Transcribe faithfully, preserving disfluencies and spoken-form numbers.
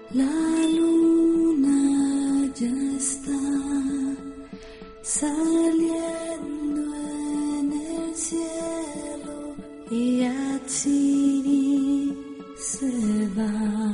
La luna ya está saliendo en el cielo y Atsiri se va.